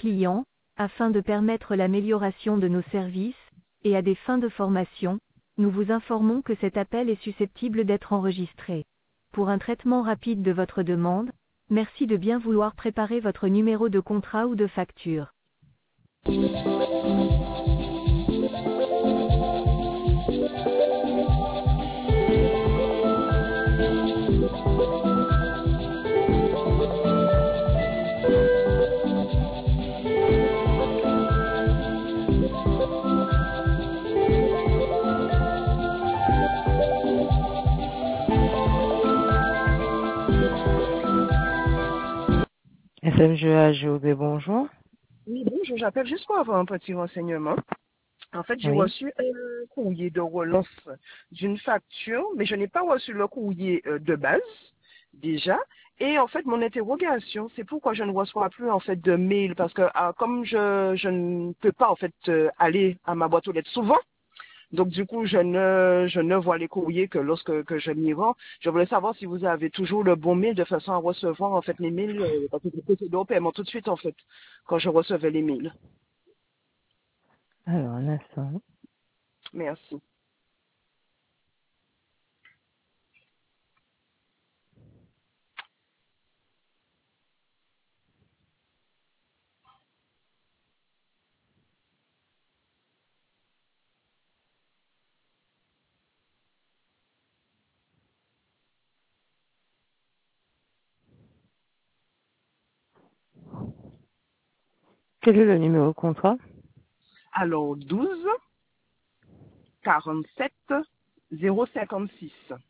clients, afin de permettre l'amélioration de nos services, et à des fins de formation, nous vous informons que cet appel est susceptible d'être enregistré. Pour un traitement rapide de votre demande, merci de bien vouloir préparer votre numéro de contrat ou de facture. FMGA bonjour. Oui, bonjour, j'appelle juste pour avoir un petit renseignement. En fait, j'ai Oui. reçu un courrier de relance d'une facture, mais je n'ai pas reçu le courrier de base, déjà. Et en fait, mon interrogation, c'est pourquoi je ne reçois plus en fait de mail, parce que comme je ne peux pas en fait aller à ma boîte aux lettres souvent, donc du coup, je ne vois les courriers que lorsque je m'y rends. Je voulais savoir si vous avez toujours le bon mail de façon à recevoir en fait les mails, parce que je procède au paiement tout de suite en fait, quand je recevais les mails. Alors, un instant. Merci. Quel est le numéro de contrat? Alors, 12 47 056.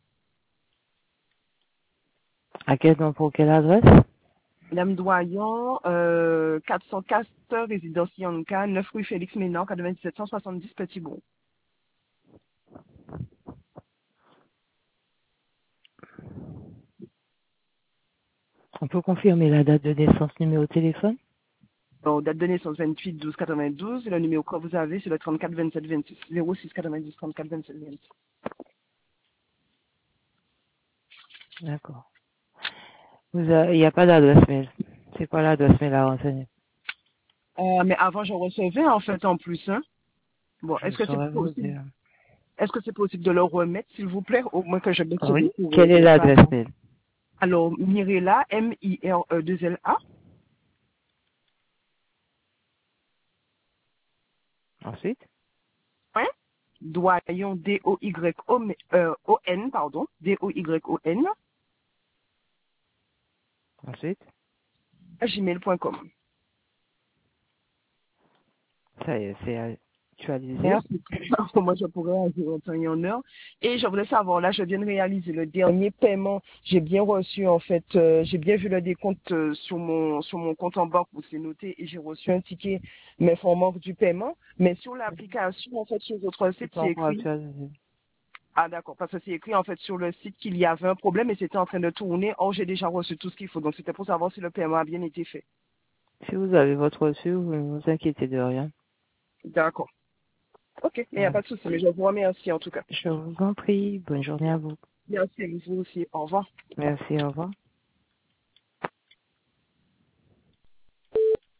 À quel nom, pour quelle adresse? Madame Doyon, 404 résidence Yanka, 9 rue Félix Ménard, 9770 Petit-Bourg. On peut confirmer la date de naissance, numéro de téléphone? Alors, date de naissance 28 12 92. Et le numéro que vous avez, c'est le 34 27 26. 06 90 34 27 26. D'accord. Il n'y a pas d'adresse mail. C'est quoi l'adresse mail à renseigner? Mais avant, je recevais en fait en plus. Hein. Bon, Je saurais vous dire. est-ce que c'est possible de le remettre, s'il vous plaît, au moins que je baisse Oui. beaucoup. Quelle est l'adresse mail? Alors, Mirela, M-I-R-E-2-L-A. Ensuite? Hein? Doyon, D-O-Y-O-N, pardon, D-O-Y-O-N, Ensuite? gmail.com. Ça y est, c'est actualisé. Merci. Moi, je pourrais agir en temps et en heure. Et je voulais savoir, là, je viens de réaliser le dernier paiement. J'ai bien reçu, en fait, j'ai bien vu le décompte sur mon compte en banque où c'est noté et j'ai reçu un ticket m'informant du paiement. Mais sur l'application, en fait, sur votre C'est site, pas c'est encore écrit. actualisé. Ah, d'accord, parce que c'est écrit, en fait, sur le site qu'il y avait un problème et c'était en train de tourner. Or, j'ai déjà reçu tout ce qu'il faut. Donc, c'était pour savoir si le paiement a bien été fait. Si vous avez votre reçu, vous ne vous inquiétez de rien. D'accord. Ok, mais il n'y a Voilà. pas de souci. Mais je vous remercie, en tout cas. Je vous en prie. Bonne journée à vous. Merci, vous aussi. Au revoir. Merci, au revoir.